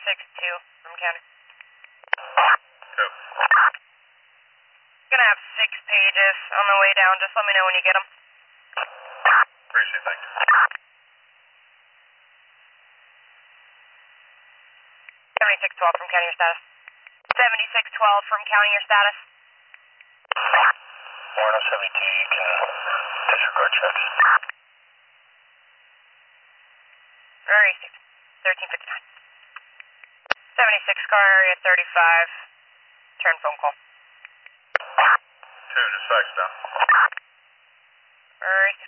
76-2 from county. Two. Gonna have 6 pages on the way down. Just let me know when you get them. Appreciate it, thank you. 76-12 from county, your status. 76-12 from county, your status. Warren 72, you can disregard checks. Alright, 1359. 76 car area 35. Turn phone call. 2, just fax down. Alright.